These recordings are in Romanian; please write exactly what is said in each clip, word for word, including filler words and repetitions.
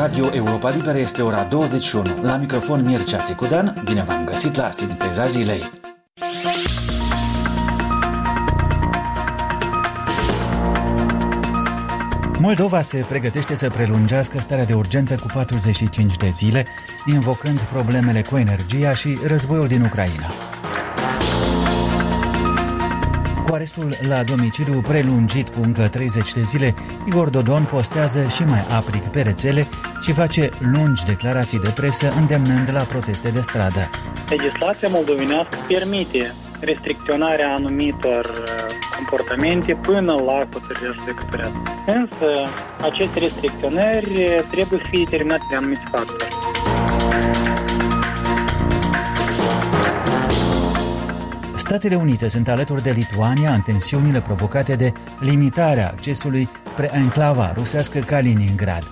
Radio Europa Liberă este ora douăzeci și unu. La microfon Mircea Țicudan, bine v-am găsit la Sinteza Zilei. Moldova se pregătește să prelungească starea de urgență cu patruzeci și cinci de zile, invocând problemele cu energia și războiul din Ucraina. Cu arestul la domiciliu prelungit cu încă treizeci de zile, Igor Dodon postează și mai aprig pe rețele și face lungi declarații de presă îndemnând la proteste de stradă. Legislația moldovenească permite restricționarea anumitor comportamente până la hotărârea judecătorească. Însă, aceste restricționări trebuie să fie determinate de anumiți factori. Statele Unite sunt alături de Lituania în tensiunile provocate de limitarea accesului spre enclava rusească Kaliningrad.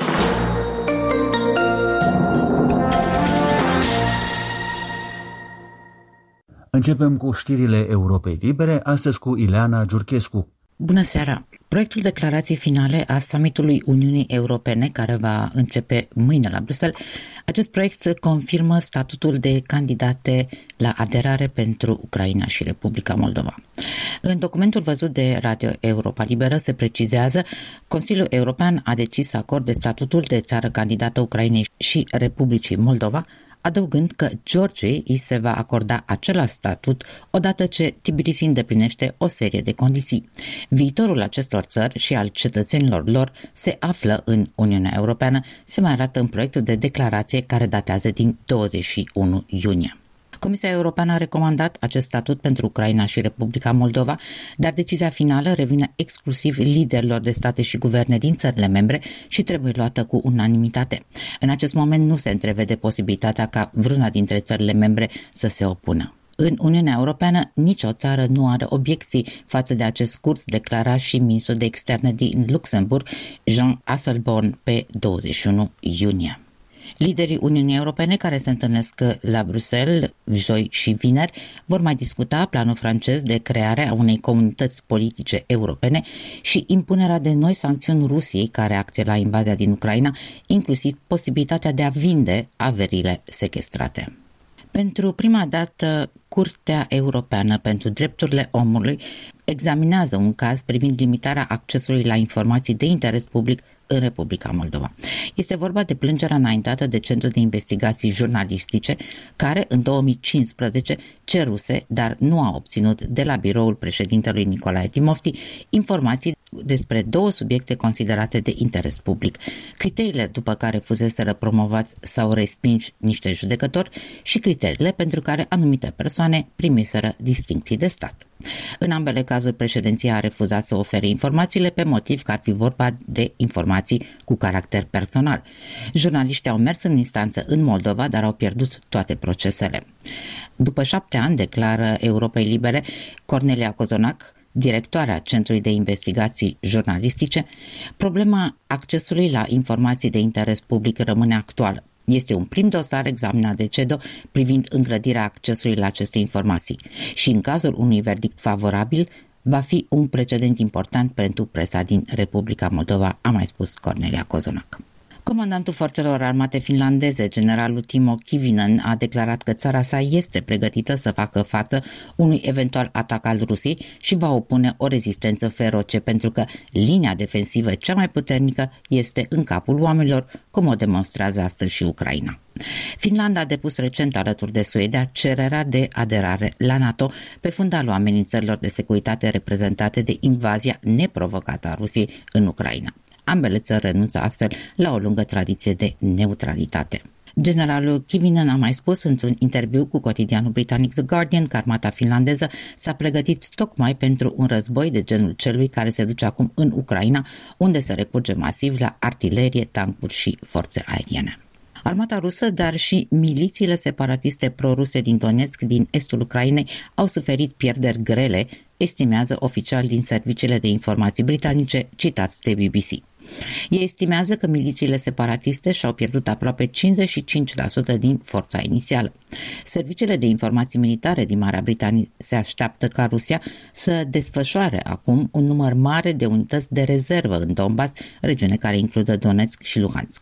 Începem cu știrile Europei Libere, astăzi cu Ileana Giurchescu. Bună seara! Proiectul declarației finale a summitului Uniunii Europene, care va începe mâine la Bruxelles, acest proiect confirmă statutul de candidate la aderare pentru Ucraina și Republica Moldova. În documentul văzut de Radio Europa Liberă se precizează: Consiliul European a decis să acorde statutul de țară candidată Ucrainei și Republicii Moldova, adăugând că Georgiei îi se va acorda același statut odată ce Tbilisi îndeplinește o serie de condiții. Viitorul acestor țări și al cetățenilor lor se află în Uniunea Europeană, se mai arată în proiectul de declarație care datează din douăzeci și unu iunie. Comisia Europeană a recomandat acest statut pentru Ucraina și Republica Moldova, dar decizia finală revine exclusiv liderilor de state și guverne din țările membre și trebuie luată cu unanimitate. În acest moment nu se întrevede posibilitatea ca vreuna dintre țările membre să se opună. În Uniunea Europeană, nicio țară nu are obiecții față de acest curs, declara și ministrul de externe din Luxemburg, Jean Asselborn, pe douăzeci și unu iunie. Liderii Uniunii Europene care se întâlnesc la Bruxelles joi și vineri vor mai discuta planul francez de creare a unei comunități politice europene și impunerea de noi sancțiuni Rusiei ca reacție la invazia din Ucraina, inclusiv posibilitatea de a vinde averile sechestrate. Pentru prima dată, Curtea Europeană pentru Drepturile Omului examinează un caz privind limitarea accesului la informații de interes public în Republica Moldova. Este vorba de plângerea înaintată de Centrul de Investigații Jurnalistice, care în două mii cincisprezece ceruse, dar nu a obținut de la biroul președintelui Nicolae Timofti informații despre două subiecte considerate de interes public: criteriile după care fuseseră promovați sau respinși niște judecători și criteriile pentru care anumite persoane primiseră distincții de stat. În ambele cazuri, președinția a refuzat să ofere informațiile pe motiv că ar fi vorba de informații cu caracter personal. Jurnaliștii au mers în instanță în Moldova, dar au pierdut toate procesele. După șapte ani, declară Europei Libere Cornelia Cozonac, directoarea Centrului de Investigații Jurnalistice, problema accesului la informații de interes public rămâne actuală. Este un prim dosar examinat de CEDO privind îngrădirea accesului la aceste informații și, în cazul unui verdict favorabil, va fi un precedent important pentru presa din Republica Moldova, a mai spus Cornelia Cozonac. Comandantul forțelor armate finlandeze, generalul Timo Kivinen, a declarat că țara sa este pregătită să facă față unui eventual atac al Rusiei și va opune o rezistență feroce, pentru că linia defensivă cea mai puternică este în capul oamenilor, cum o demonstrează astăzi și Ucraina. Finlanda a depus recent alături de Suedia cererea de aderare la NATO pe fundalul amenințărilor de securitate reprezentate de invazia neprovocată a Rusiei în Ucraina. Ambele țări renunță astfel la o lungă tradiție de neutralitate. Generalul Kivinen a mai spus într-un interviu cu cotidianul britanic The Guardian că armata finlandeză s-a pregătit tocmai pentru un război de genul celui care se duce acum în Ucraina, unde se recurge masiv la artilerie, tancuri și forțe aeriene. Armata rusă, dar și milițiile separatiste pro-ruse din Donetsk, din estul Ucrainei, au suferit pierderi grele, estimează oficiali din serviciile de informații britanice citați de B B C. Ei estimează că milițiile separatiste și-au pierdut aproape cincizeci și cinci la sută din forța inițială. Serviciile de informații militare din Marea Britanie se așteaptă ca Rusia să desfășoare acum un număr mare de unități de rezervă în Donbass, regiune care include Donetsk și Luhansk.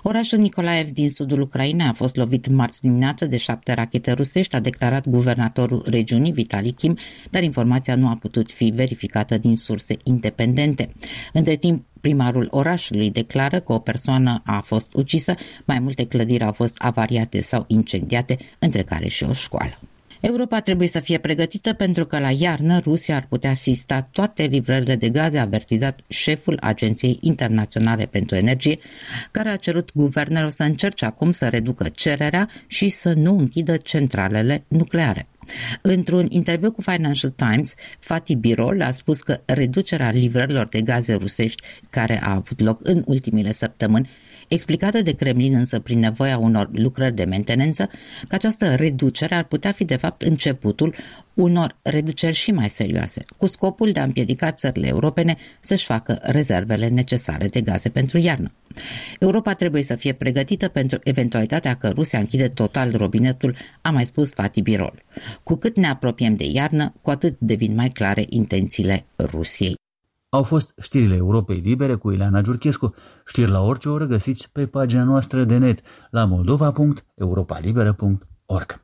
Orașul Nikolaev din sudul Ucrainei a fost lovit marți dimineață de șapte rachete rusești, a declarat guvernatorul regiunii Vitali Kim, dar informația nu a putut fi verificată din surse independente. Între timp, primarul orașului declară că o persoană a fost ucisă, mai multe clădiri au fost avariate sau incendiate, între care și o școală. Europa trebuie să fie pregătită pentru că la iarnă Rusia ar putea asista toate livrările de gaze, a avertizat șeful Agenției Internaționale pentru Energie, care a cerut guvernelor să încerce acum să reducă cererea și să nu închidă centralele nucleare. Într-un interviu cu Financial Times, Fatih Birol a spus că reducerea livrărilor de gaze rusești care a avut loc în ultimile săptămâni, explicată de Kremlin însă prin nevoia unor lucrări de mentenență, că această reducere ar putea fi de fapt începutul unor reduceri și mai serioase, cu scopul de a împiedica țările europene să-și facă rezervele necesare de gaze pentru iarnă. Europa trebuie să fie pregătită pentru eventualitatea că Rusia închide total robinetul, a mai spus Fatih Birol. Cu cât ne apropiem de iarnă, cu atât devin mai clare intențiile Rusiei. Au fost știrile Europei Libere cu Ileana Giurchescu. Știri la orice oră găsiți pe pagina noastră de net la moldova punct europa liberă punct org.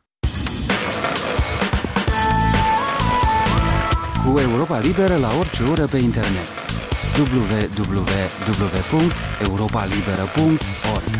Cu Europa Liberă la orice oră pe internet. w w w punct europa liberă punct org.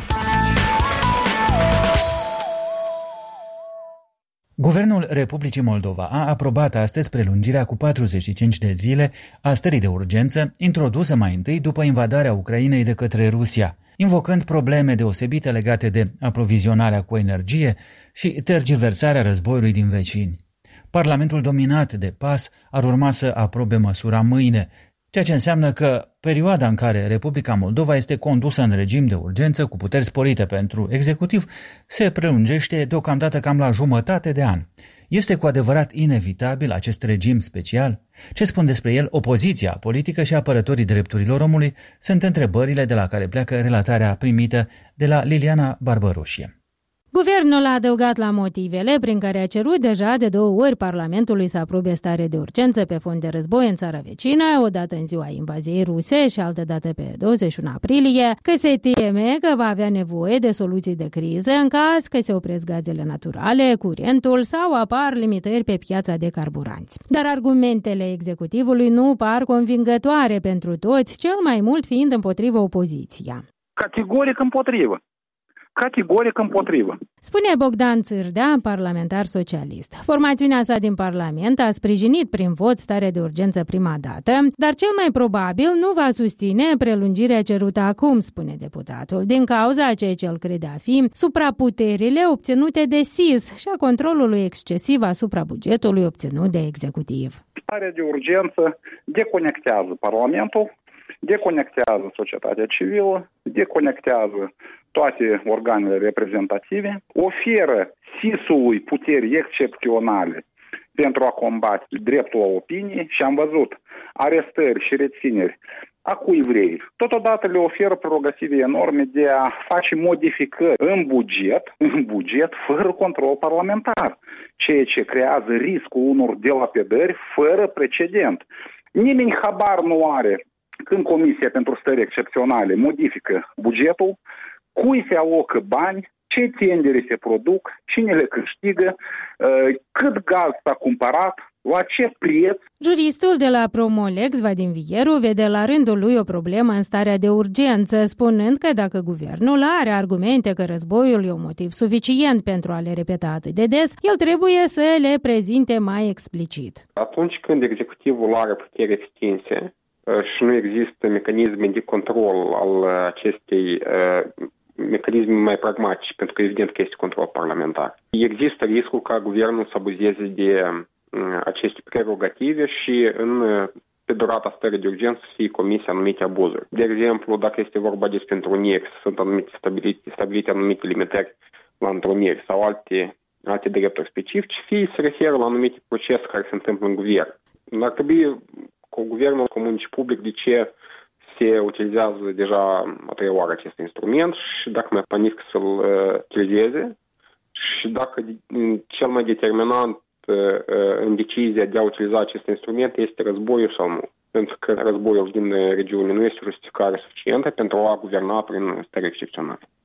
Guvernul Republicii Moldova a aprobat astăzi prelungirea cu patruzeci și cinci de zile a stării de urgență, introdusă mai întâi după invadarea Ucrainei de către Rusia, invocând probleme deosebite legate de aprovizionarea cu energie și tergiversarea războiului din vecini. Parlamentul dominat de P A S ar urma să aprobe măsura mâine, ceea ce înseamnă că perioada în care Republica Moldova este condusă în regim de urgență cu puteri sporite pentru executiv se prelungește deocamdată cam la jumătate de an. Este cu adevărat inevitabil acest regim special? Ce spun despre el opoziția politică și apărătorii drepturilor omului sunt întrebările de la care pleacă relatarea primită de la Liliana Barbăroșie. Guvernul a adăugat la motivele prin care a cerut deja de două ori Parlamentului să aprobe stare de urgență pe fond de război în țara vecină, odată în ziua invaziei ruse și altădată pe douăzeci și unu aprilie, că se teme că va avea nevoie de soluții de criză în caz că se opresc gazele naturale, curentul sau apar limitări pe piața de carburanți. Dar argumentele executivului nu par convingătoare pentru toți, cel mai mult fiind împotriva opoziția. Categoric împotrivă. Categoric împotrivă. Spune Bogdan Țârdea, parlamentar socialist. Formațiunea sa din Parlament a sprijinit prin vot starea de urgență prima dată, dar cel mai probabil nu va susține prelungirea cerută acum, spune deputatul, din cauza a ceea ce el crede a fi supraputerile obținute de S I S și a controlului excesiv asupra bugetului obținut de executiv. Starea de urgență deconectează Parlamentul, deconectează societatea civilă, deconectează toate organele reprezentative, oferă S I S-ului puteri excepționale pentru a combate dreptul la opinie și am văzut arestări și rețineri a cui vrei. Totodată le oferă prerogative enorme de a face modificări în buget, în buget fără control parlamentar, ceea ce creează riscul unor delapidări fără precedent. Nimeni habar nu are când Comisia pentru Stări Excepționale modifică bugetul, cui se alocă bani, ce tendere se produc, cine le câștigă, cât gaz s-a cumpărat, la ce preț. Juristul de la Promolex, Vadim Vieru, vede la rândul lui o problemă în starea de urgență, spunând că dacă guvernul are argumente că războiul e un motiv suficient pentru a le repeta atât de des, el trebuie să le prezinte mai explicit. Atunci când executivul are puteri extinse și nu există mecanisme de control al acestei uh, mecanisme mai pragmatice, pentru că evident că este control parlamentar. Există riscul ca guvernul să abuzeze de uh, aceste prerogative și în uh, pe durata stării de urgență să fie comise anumite abuzuri. De exemplu, dacă este vorba despre întruniri, sunt anumite stabilite, stabilite anumite limitări la întruniri sau alte, alte drepturi specifice, fie se referă la anumite procese care se întâmplă în guvern. Ar trebui cu guvernul comun și public de ce se utilizează deja a treia oară acest instrument și dacă mai planifică să-l uh, utilizeze și dacă cel mai determinant uh, în decizia de a utiliza acest instrument este războiul sau nu. Pentru că războiul din regiune nu este justificare suficientă pentru a guverna prin stări excepționale.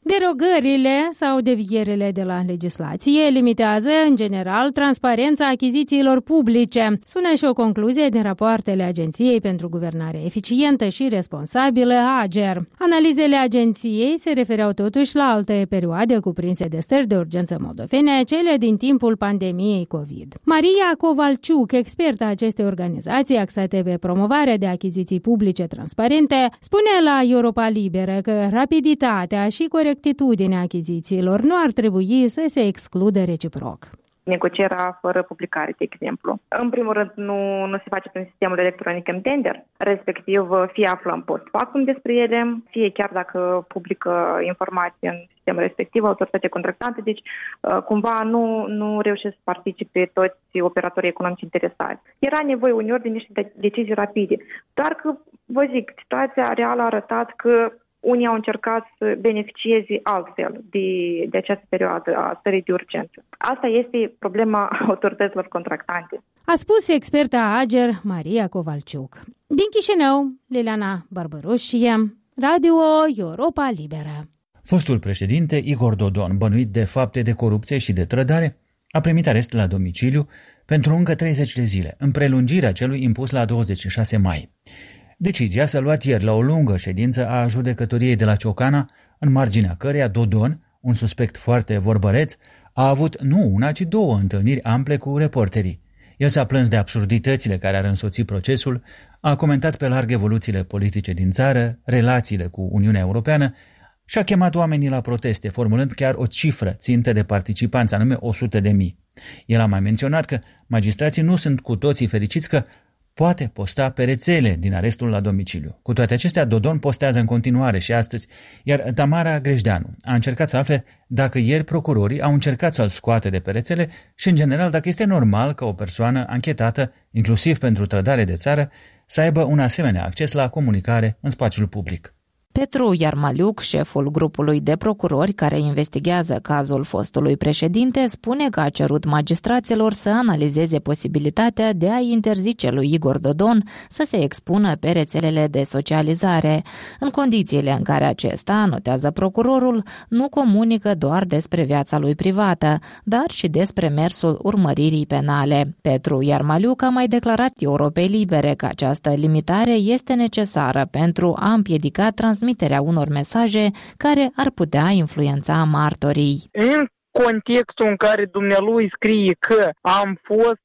Derogările sau devierile de la legislație limitează, în general, transparența achizițiilor publice. Sună și o concluzie din rapoartele Agenției pentru Guvernare Eficientă și Responsabilă, AGER. Analizele agenției se refereau totuși la alte perioade cuprinse de stări de urgență moldovene, cele din timpul pandemiei COVID. Maria Covalciuc, expertă a acestei organizații axate pe promovarea de achiziții publice transparente, spune la Europa Liberă că rapiditatea și corectitudinea achizițiilor nu ar trebui să se excludă reciproc. Negocierea fără publicare, de exemplu. În primul rând, nu, nu se face prin sistemul electronic în tender, respectiv fie aflăm post factum despre ele, fie chiar dacă publică informații în sistemul respectiv, autoritatea contractantă, deci cumva nu, nu reușesc să participe toți operatorii economici interesați. Era nevoie uneori de niște decizii rapide, doar că, vă zic, situația reală a arătat că unii au încercat să beneficieze altfel de, de această perioadă a stării de urgență. Asta este problema autorităților contractante. A spus experta AGER Maria Covalciuc. Din Chișinău, Liliana Barbărușie, Radio Europa Liberă. Fostul președinte Igor Dodon, bănuit de fapte de corupție și de trădare, a primit arest la domiciliu pentru încă treizeci de zile, în prelungirea celui impus la douăzeci și șase mai. Decizia s-a luat ieri la o lungă ședință a judecătoriei de la Ciocana, în marginea căreia Dodon, un suspect foarte vorbăreț, a avut nu una, ci două întâlniri ample cu reporterii. El s-a plâns de absurditățile care ar însoți procesul, a comentat pe larg evoluțiile politice din țară, relațiile cu Uniunea Europeană și a chemat oamenii la proteste, formulând chiar o cifră țintă de participanți, anume o sută de mii. El a mai menționat că magistrații nu sunt cu toții fericiți că poate posta pe rețele din arestul la domiciliu. Cu toate acestea, Dodon postează în continuare și astăzi, iar Tamara Grejdeanu a încercat să afle dacă ieri procurorii au încercat să-l scoate de pe rețele și, în general, dacă este normal ca o persoană anchetată, inclusiv pentru trădare de țară, să aibă un asemenea acces la comunicare în spațiul public. Petru Iarmaliuc, șeful grupului de procurori care investigează cazul fostului președinte, spune că a cerut magistraților să analizeze posibilitatea de a interzice lui Igor Dodon să se expună pe rețelele de socializare, în condițiile în care acesta, notează procurorul, nu comunică doar despre viața lui privată, dar și despre mersul urmăririi penale. Petru Iarmaliuc a mai declarat Europei Libere că această limitare este necesară pentru a împiedica transmiterea transmiterea unor mesaje care ar putea influența martorii. În contextul în care dumnealui scrie că am fost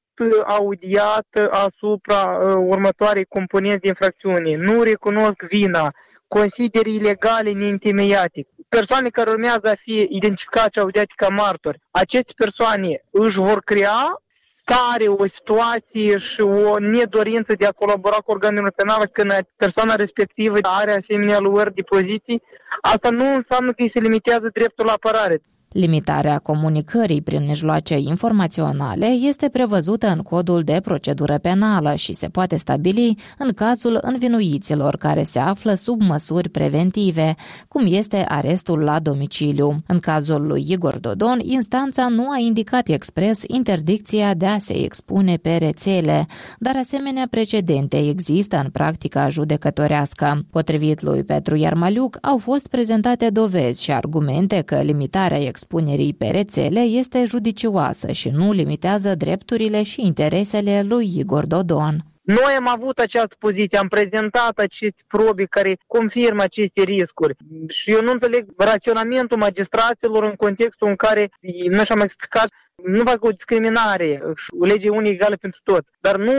audiat asupra uh, următoarei componenți de infracțiune, nu recunosc vina, consider ilegale neîntemeiate, persoane care urmează a fi identificate și audiate ca martori, aceste persoane își vor crea stare, o situație și o nedorință de a colabora cu organele penale când persoana respectivă are asemenea luări de poziții, asta nu înseamnă că îi se limitează dreptul la apărare. Limitarea comunicării prin mijloace informaționale este prevăzută în codul de procedură penală și se poate stabili în cazul învinuiților care se află sub măsuri preventive, cum este arestul la domiciliu. În cazul lui Igor Dodon, instanța nu a indicat expres interdicția de a se expune pe rețele, dar asemenea precedente există în practica judecătorească. Potrivit lui Petru Iarmaliuc, au fost prezentate dovezi și argumente că limitarea expunerii pe rețele este judicioasă și nu limitează drepturile și interesele lui Igor Dodon. Noi am avut această poziție, am prezentat aceste probe care confirmă aceste riscuri și eu nu înțeleg raționamentul magistraților în contextul în care, nu și-am explicat, nu fac o discriminare, o lege unică egală pentru toți, dar nu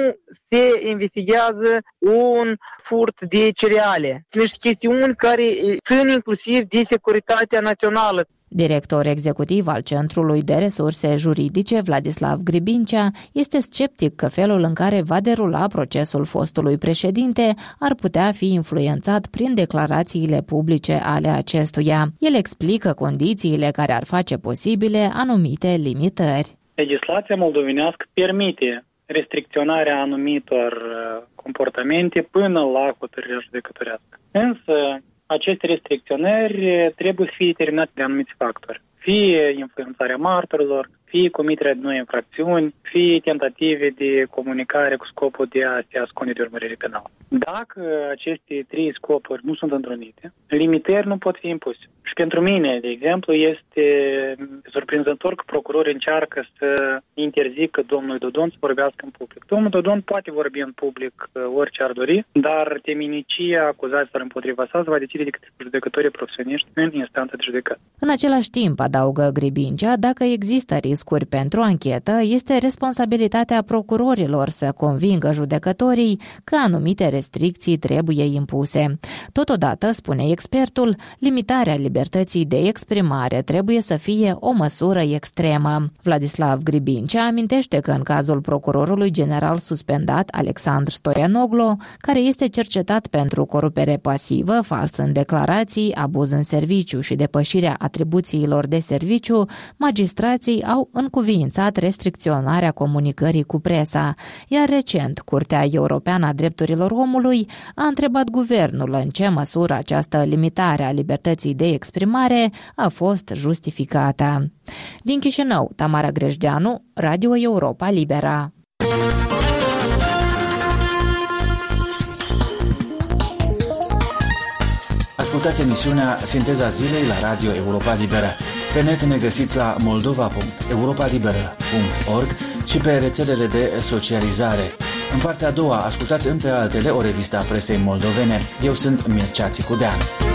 se investigează un furt de cereale. Sunt niște chestiuni care țin inclusiv de securitatea națională. Director executiv al Centrului de Resurse Juridice, Vladislav Gribincea, este sceptic că felul în care va derula procesul fostului președinte ar putea fi influențat prin declarațiile publice ale acestuia. El explică condițiile care ar face posibile anumite limitări. Legislația moldovenească permite restricționarea anumitor comportamente până la hotărârea judecătorească. Însă, aceste restricționări trebuie să fie determinate de anumiți factori. Fie influențarea martorilor, fie comiterea de noi infracțiuni, fie tentative de comunicare cu scopul de a se ascunde de urmărire penală. Dacă aceste trei scopuri nu sunt întrunite, limitări nu pot fi impuse. Și pentru mine, de exemplu, este surprinzător că procurorii încearcă să interzică domnului Dodon să vorbească în public. Domnul Dodon poate vorbi în public orice ar dori, dar teminicia acuzațiilor împotriva sa se va decide de judecătorii profesioniști în instanță de judecată. În același timp, adaugă Gribincea, dacă există riscuri pentru anchetă, este responsabilitatea procurorilor să convingă judecătorii că anumite restricții trebuie impuse. Totodată, spune expertul, limitarea libertății de exprimare trebuie să fie o măsură extremă. Vladislav Gribincea amintește că în cazul procurorului general suspendat Alexandru Stoianoglu, care este cercetat pentru corupere pasivă, fals în declarații, abuz în serviciu și depășirea atribuțiilor de serviciu, magistrații au încuviințat restricționarea comunicării cu presa, iar recent Curtea Europeană a Drepturilor Omului a întrebat guvernul în ce măsură această limitare a libertății de exprimare a fost justificată. Din Chișinău, Tamara Grejdeanu, Radio Europa Libera. Ascultați emisiunea Sinteza Zilei la Radio Europa Liberă. Pe net ne găsiți la moldova punct europa liberă punct org și pe rețelele de socializare. În partea a doua, ascultați între altele o revistă a presei moldovene. Eu sunt Mircea Țicudean.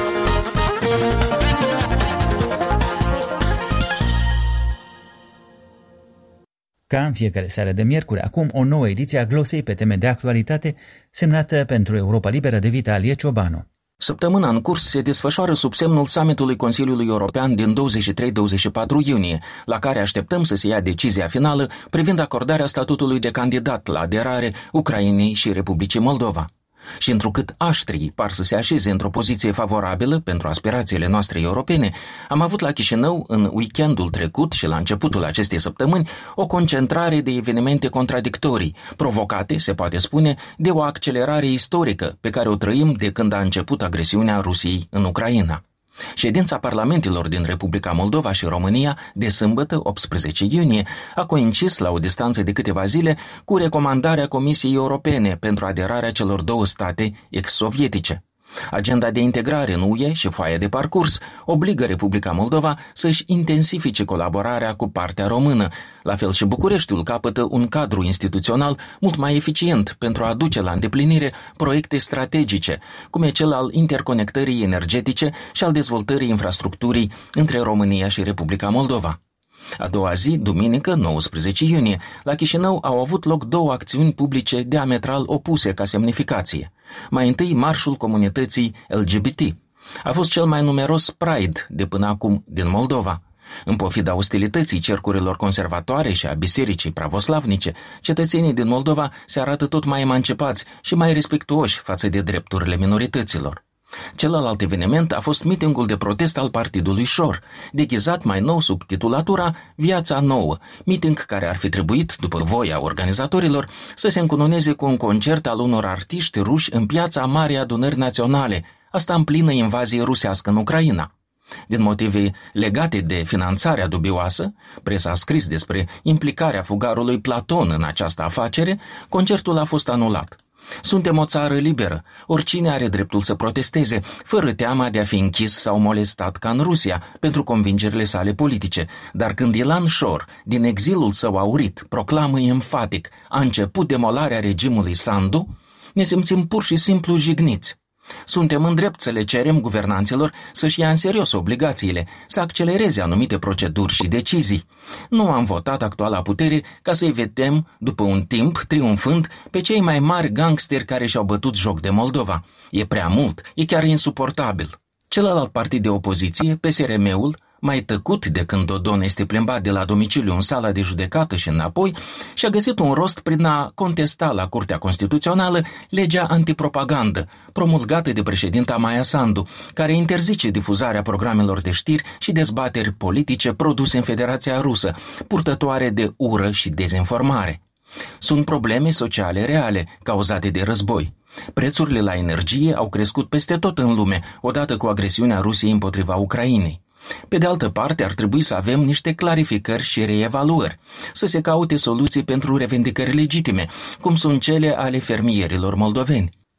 Ca în fiecare seară de miercuri, acum o nouă ediție a glosei pe teme de actualitate, semnată pentru Europa Liberă de Vitalie Ciobanu. Săptămâna în curs se desfășoară sub semnul summitului Consiliului European din douăzeci și trei douăzeci și patru iunie, la care așteptăm să se ia decizia finală privind acordarea statutului de candidat la aderare Ucrainei și Republicii Moldova. Și întrucât aștrii par să se așeze într-o poziție favorabilă pentru aspirațiile noastre europene, am avut la Chișinău, în weekendul trecut și la începutul acestei săptămâni, o concentrare de evenimente contradictorii, provocate, se poate spune, de o accelerare istorică pe care o trăim de când a început agresiunea Rusiei în Ucraina. Ședința parlamentelor din Republica Moldova și România de sâmbătă, optsprezece iunie, a coincis la o distanță de câteva zile cu recomandarea Comisiei Europene pentru aderarea celor două state ex-sovietice. Agenda de integrare în U E și foaia de parcurs obligă Republica Moldova să-și intensifice colaborarea cu partea română. La fel și Bucureștiul capătă un cadru instituțional mult mai eficient pentru a aduce la îndeplinire proiecte strategice, cum e cel al interconectării energetice și al dezvoltării infrastructurii între România și Republica Moldova. A doua zi, duminică, nouăsprezece iunie, la Chișinău au avut loc două acțiuni publice diametral opuse ca semnificație. Mai întâi, marșul comunității L G B T. A fost cel mai numeros Pride de până acum din Moldova. În pofida ostilității cercurilor conservatoare și a bisericii pravoslavnice, cetățenii din Moldova se arată tot mai emancipați și mai respectuoși față de drepturile minorităților. Celălalt eveniment a fost mitingul de protest al partidului Șor, deghizat mai nou sub titulatura Viața Nouă, miting care ar fi trebuit, după voia organizatorilor, să se încununeze cu un concert al unor artiști ruși în piața Marei Adunări Naționale, asta în plină invazie rusească în Ucraina. Din motive legate de finanțarea dubioasă, presa a scris despre implicarea fugarului Platon în această afacere, concertul a fost anulat. Suntem o țară liberă, oricine are dreptul să protesteze, fără teama de a fi închis sau molestat ca în Rusia, pentru convingerile sale politice. Dar când Ilan Șor, din exilul său aurit, proclamă enfatic, a început demolarea regimului Sandu, ne simțim pur și simplu jigniți. Suntem în drept să le cerem guvernanților să-și ia în serios obligațiile, să accelereze anumite proceduri și decizii. Nu am votat actuala putere ca să-i vedem, după un timp, triumfând pe cei mai mari gangsteri care și-au bătut joc de Moldova. E prea mult, e chiar insuportabil. Celălalt partid de opoziție, P S R M-ul, mai tăcut de când Dodon este plimbat de la domiciliu în sala de judecată și înapoi, și-a găsit un rost prin a contesta la Curtea Constituțională legea antipropagandă, promulgată de președinta Maia Sandu, care interzice difuzarea programelor de știri și dezbateri politice produse în Federația Rusă, purtătoare de ură și dezinformare. Sunt probleme sociale reale, cauzate de război. Prețurile la energie au crescut peste tot în lume, odată cu agresiunea Rusiei împotriva Ucrainei. Pe de altă parte, ar trebui să avem niște clarificări și reevaluări, să se caute soluții pentru revendicări legitime, cum sunt cele ale fermierilor moldoveni.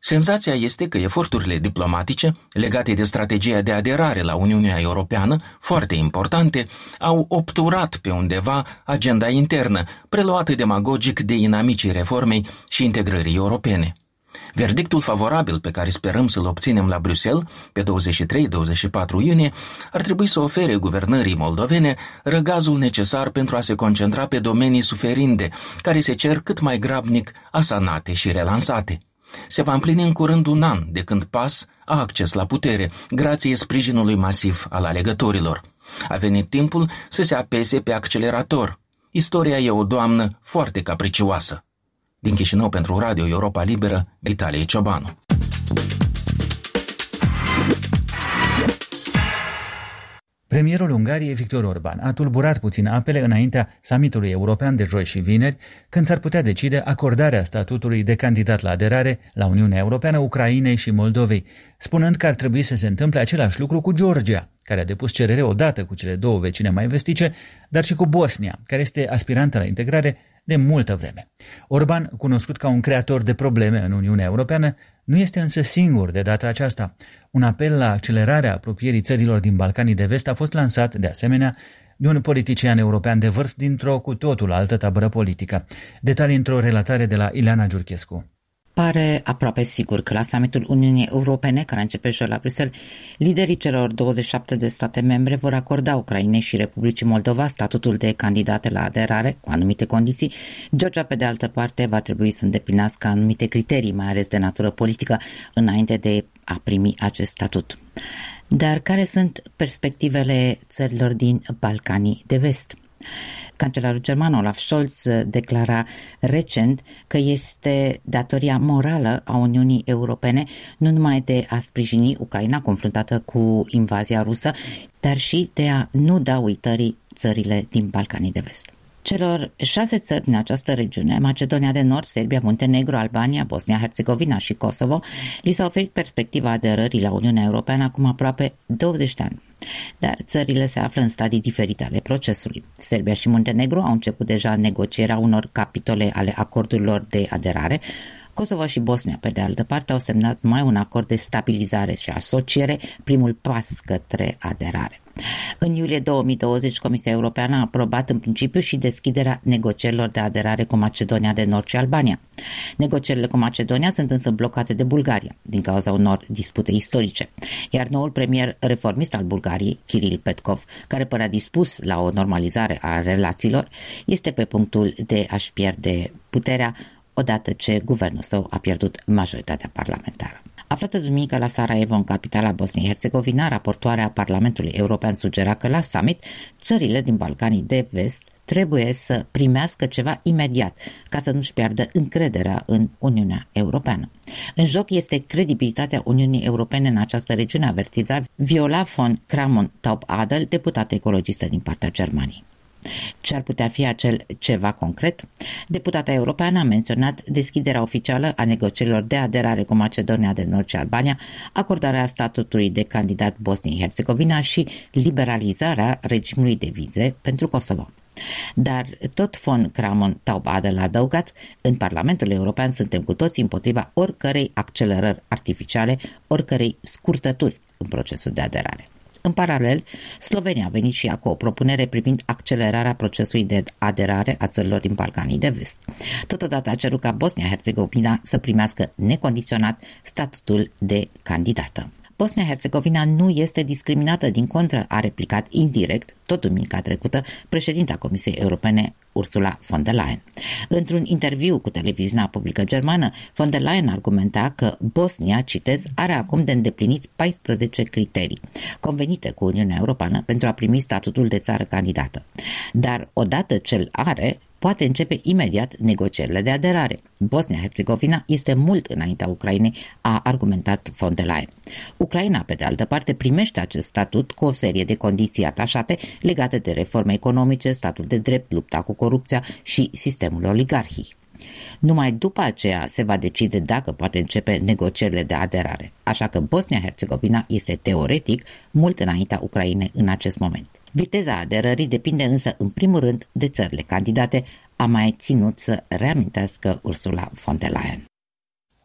Senzația este că eforturile diplomatice legate de strategia de aderare la Uniunea Europeană, foarte importante, au obturat pe undeva agenda internă, preluată demagogic de inamicii reformei și integrării europene. Verdictul favorabil pe care sperăm să-l obținem la Bruxelles pe douăzeci și trei douăzeci și patru iunie ar trebui să ofere guvernării moldovene răgazul necesar pentru a se concentra pe domenii suferinde, care se cer cât mai grabnic asanate și relansate. Se va împlini în curând un an de când P A S a acces la putere, grație sprijinului masiv al alegătorilor. A venit timpul să se apese pe accelerator. Istoria e o doamnă foarte capricioasă. Din Chișinău pentru Radio Europa Liberă, Vitalie Ciobanu. Premierul Ungariei, Viktor Orban, a tulburat puțin apele înaintea summitului european de joi și vineri, când s-ar putea decide acordarea statutului de candidat la aderare la Uniunea Europeană Ucrainei și Moldovei, spunând că ar trebui să se întâmple același lucru cu Georgia, care a depus cerere odată cu cele două vecine mai vestice, dar și cu Bosnia, care este aspirantă la integrare de multă vreme. Orban, cunoscut ca un creator de probleme în Uniunea Europeană, nu este însă singur de data aceasta. Un apel la accelerarea apropierii țărilor din Balcanii de Vest a fost lansat, de asemenea, de un politician european de vârf dintr-o cu totul altă tabără politică. Detalii într-o relatare de la Ileana Giurchescu. Pare aproape sigur că la summitul Uniunii Europene, care începe joi la Bruxelles, liderii celor douăzeci și șapte de state membre vor acorda Ucrainei și Republicii Moldova statutul de candidate la aderare, cu anumite condiții. Georgia, pe de altă parte, va trebui să îndeplinească anumite criterii, mai ales de natură politică, înainte de a primi acest statut. Dar care sunt perspectivele țărilor din Balcanii de Vest? Cancelarul german Olaf Scholz declara recent că este datoria morală a Uniunii Europene nu numai de a sprijini Ucraina confruntată cu invazia rusă, dar și de a nu da uitării țările din Balcanii de Vest. Celor șase țări din această regiune, Macedonia de Nord, Serbia, Muntenegru, Albania, Bosnia-Herzegovina și Kosovo, li s-a oferit perspectiva aderării la Uniunea Europeană acum aproape douăzeci de ani. Dar țările se află în stadii diferite ale procesului. Serbia și Muntenegru au început deja negocierea unor capitole ale acordurilor de aderare. Kosovo și Bosnia, pe de altă parte, au semnat mai un acord de stabilizare și asociere, primul pas către aderare. În iulie două mii douăzeci, Comisia Europeană a aprobat în principiu și deschiderea negocierilor de aderare cu Macedonia de Nord și Albania. Negocierile cu Macedonia sunt însă blocate de Bulgaria, din cauza unor dispute istorice, iar noul premier reformist al Bulgariei, Kiril Petkov, care părea dispus la o normalizare a relațiilor, este pe punctul de a-și pierde puterea odată ce guvernul său a pierdut majoritatea parlamentară. Aflată duminică la Sarajevo, în capitala Bosniei-Herzegovina, raportoarea Parlamentului European sugera că la summit țările din Balcanii de Vest trebuie să primească ceva imediat ca să nu-și piardă încrederea în Uniunea Europeană. În joc este credibilitatea Uniunii Europene în această regiune, avertiza Viola von Kramon-Taubadel, deputată ecologistă din partea Germaniei. Ce ar putea fi acel ceva concret? Deputata europeană a menționat deschiderea oficială a negocierilor de aderare cu Macedonia de Nord și Albania, acordarea statutului de candidat Bosniei-Herzegovina și liberalizarea regimului de vize pentru Kosovo. Dar tot von Kramon-Taubadel a adăugat, în Parlamentul European suntem cu toții împotriva oricărei accelerări artificiale, oricărei scurtături în procesul de aderare. În paralel, Slovenia a venit și ea cu o propunere privind accelerarea procesului de aderare a țărilor din Balcanii de Vest. Totodată a cerut ca Bosnia-Herzegovina să primească necondiționat statutul de candidată. Bosnia-Herzegovina nu este discriminată, din contră, a replicat indirect, tot duminica trecută, președinta Comisiei Europene Ursula von der Leyen. Într-un interviu cu televiziunea publică germană, von der Leyen argumenta că Bosnia, citez, are acum de îndeplinit paisprezece criterii convenite cu Uniunea Europeană pentru a primi statutul de țară candidată. Dar odată ce îl are, poate începe imediat negocierile de aderare. Bosnia-Herzegovina este mult înaintea Ucrainei, a argumentat von der Leyen. Ucraina, pe de altă parte, primește acest statut cu o serie de condiții atașate legate de reforme economice, statul de drept, lupta cu corupția și sistemul oligarhii. Numai după aceea se va decide dacă poate începe negocierile de aderare, așa că Bosnia-Herzegovina este teoretic mult înaintea Ucrainei în acest moment. Viteza aderării depinde însă în primul rând de țările candidate, a mai ținut să reamintească Ursula von der Leyen.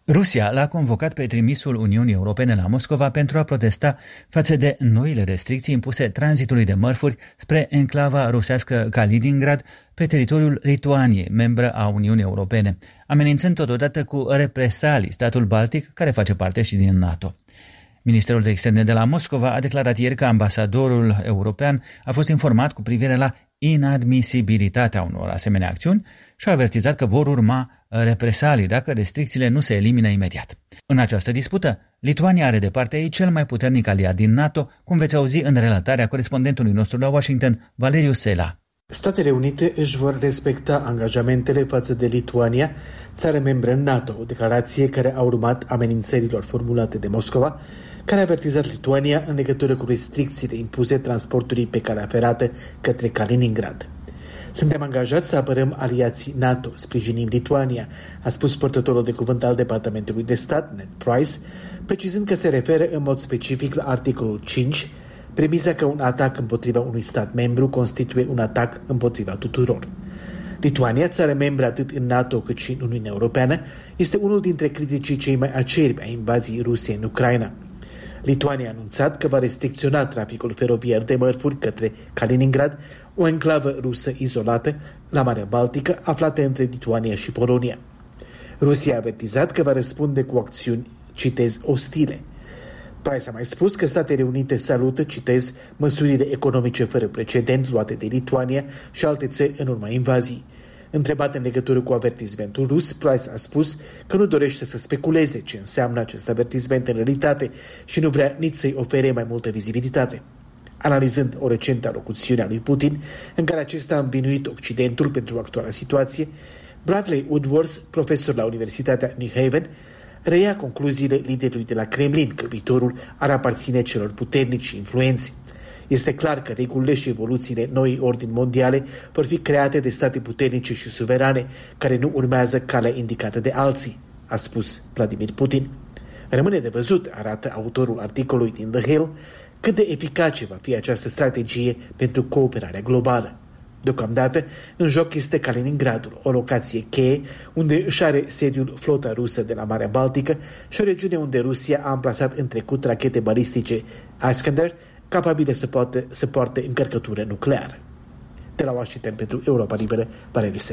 Rusia l-a convocat pe trimisul Uniunii Europene la Moscova pentru a protesta față de noile restricții impuse tranzitului de mărfuri spre enclava rusească Kaliningrad pe teritoriul Lituaniei, membră a Uniunii Europene, amenințând totodată cu represalii statul Baltic, care face parte și din NATO. Ministerul de Externe de la Moscova a declarat ieri că ambasadorul european a fost informat cu privire la inadmisibilitatea unor asemenea acțiuni și a avertizat că vor urma represalii dacă restricțiile nu se elimină imediat. În această dispută, Lituania are de partea ei cel mai puternic aliat din NATO, cum veți auzi în relatarea corespondentului nostru la Washington, Valeriu Sela. Statele Unite își vor respecta angajamentele față de Lituania, țară membră în NATO, o declarație care a urmat amenințărilor formulate de Moscova, care a avertizat Lituania în legătură cu restricțiile impuse transporturii pe calea ferată către Kaliningrad. Suntem angajați să apărăm aliații NATO, sprijinim Lituania, a spus purtătorul de cuvânt al Departamentului de Stat, Ned Price, precizând că se referă în mod specific la articolul cinci, premisa că un atac împotriva unui stat membru constituie un atac împotriva tuturor. Lituania, țară membră atât în NATO cât și în Uniunea Europeană, este unul dintre criticii cei mai acerbi a invaziei Rusiei în Ucraina. Lituania a anunțat că va restricționa traficul feroviar de mărfuri către Kaliningrad, o enclavă rusă izolată la Marea Baltică, aflată între Lituania și Polonia. Rusia a avertizat că va răspunde cu acțiuni, citez, ostile. Price a mai spus că Statele Unite salută, citez, măsurile economice fără precedent luate de Lituania și alte țări în urma invazii. Întrebat în legătură cu avertismentul rus, Price a spus că nu dorește să speculeze ce înseamnă acest avertisment în realitate și nu vrea nici să-i ofere mai multă vizibilitate. Analizând o recentă alocuțiune a lui Putin, în care acesta a învinuit Occidentul pentru actuala situație, Bradley Woodworth, profesor la Universitatea New Haven, reia concluziile liderului de la Kremlin că viitorul ar aparține celor puternici și influenți. Este clar că regulile și evoluțiile noii ordini mondiale vor fi create de state puternice și suverane, care nu urmează calea indicată de alții, a spus Vladimir Putin. Rămâne de văzut, arată autorul articolului din The Hill, cât de eficace va fi această strategie pentru cooperarea globală. Deocamdată, în joc este Kaliningradul, o locație cheie unde își are sediul flota rusă de la Marea Baltică și o regiune unde Rusia a amplasat în trecut rachete balistice Iskander, capabile să, poate, să poarte încărcătură nucleară. De la Washington pentru Europa Liberă, Valeriu Sela.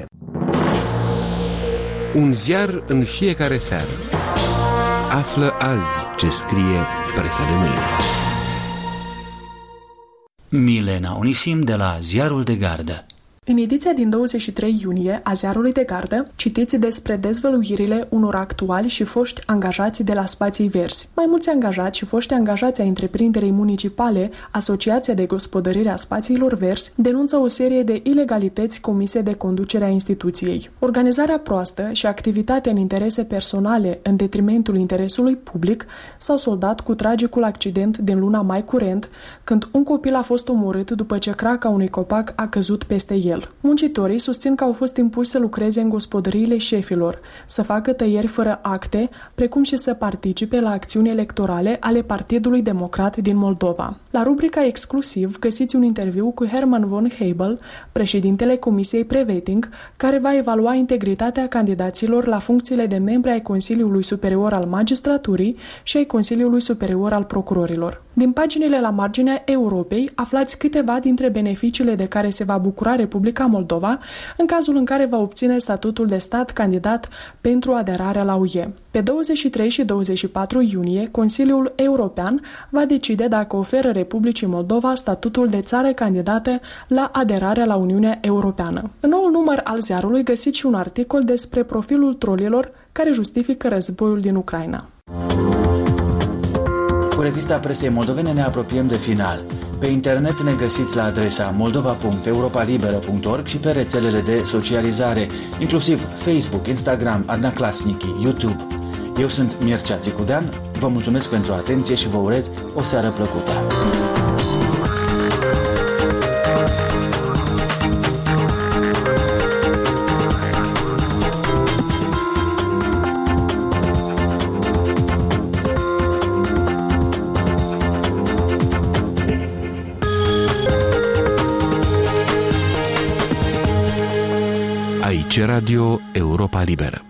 Un ziar în fiecare seară. Află azi ce scrie presa de mâine. Milena Onisim de la Ziarul de Gardă. În ediția din douăzeci și trei iunie a Ziarului de Gardă citiți despre dezvăluirile unor actuali și foști angajați de la Spații Verzi. Mai mulți angajați și foști angajați ai întreprinderii municipale, Asociația de Gospodărire a Spațiilor Verzi, denunță o serie de ilegalități comise de conducerea instituției. Organizarea proastă și activitatea în interese personale în detrimentul interesului public s-au soldat cu tragicul accident din luna mai curent, când un copil a fost omorât după ce craca unui copac a căzut peste el. Muncitorii susțin că au fost impuși să lucreze în gospodăriile șefilor, să facă tăieri fără acte, precum și să participe la acțiuni electorale ale Partidului Democrat din Moldova. La rubrica Exclusiv găsiți un interviu cu Herman von Hebel, președintele Comisiei Preveting, care va evalua integritatea candidaților la funcțiile de membri ai Consiliului Superior al Magistraturii și ai Consiliului Superior al Procurorilor. Din paginile la marginea Europei aflați câteva dintre beneficiile de care se va bucura Republica Moldova în cazul în care va obține statutul de stat candidat pentru aderarea la U E. Pe douăzeci și trei și douăzeci și patru iunie, Consiliul European va decide dacă oferă Republicii Moldova statutul de țară candidată la aderarea la Uniunea Europeană. În noul număr al ziarului găsiți și un articol despre profilul trolilor care justifică războiul din Ucraina. Cu revista presei moldovene ne apropiem de final. Pe internet ne găsiți la adresa moldova punct europa liberă punct org și pe rețelele de socializare, inclusiv Facebook, Instagram, Adna Klasnici, YouTube. Eu sunt Mircea Țicudean, vă mulțumesc pentru atenție și vă urez o seară plăcută. Radio Europa Liberă.